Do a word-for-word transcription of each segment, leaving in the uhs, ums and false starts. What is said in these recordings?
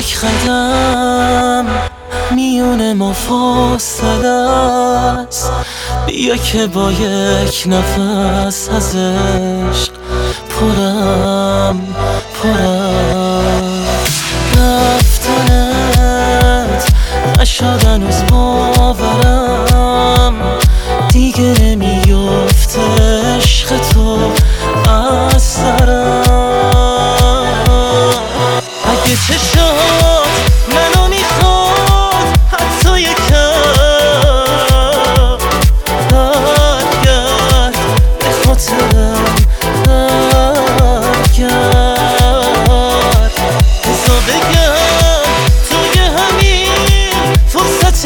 یک قدم میونه ما فاصله است، بیا که با یک نفس از عشق پرم پرم. رفتنت نشد هنوز باورم، دیگه نمیفته عشق تو از سرم. اگه چشات منو میخواد حتی یکم برگرد به خاطرم، برگرد بذار بگم توی همین فرصت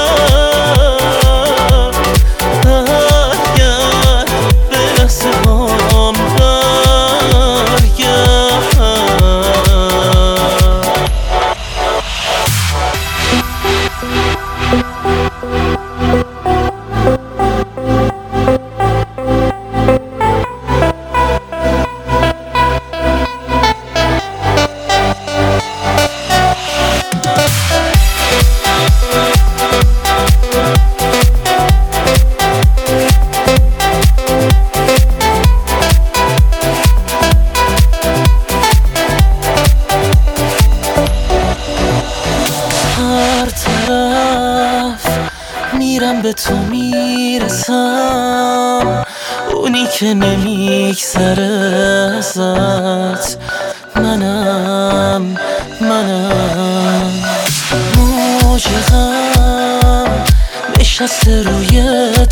کم، برگرد به لحظه هام، میرم به تو میرسم، اونی که نمیگذره ازت منم منم. موج غم نشسته روی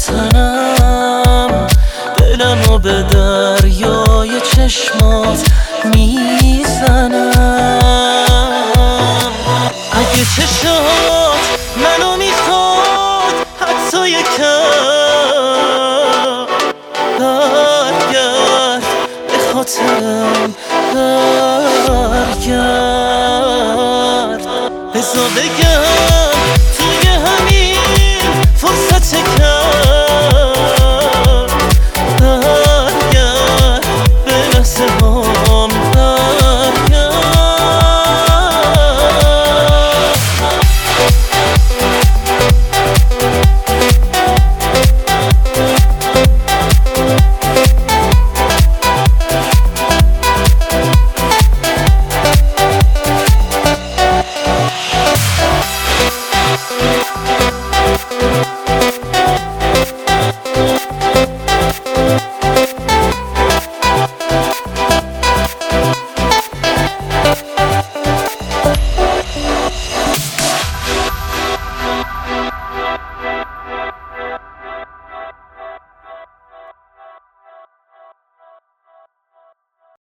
تنم، دلمو به دریای چشمات میزنم. اگه چشات منو میخواد حتی یکم برگرد به خاطرم، برگرد بذار بگم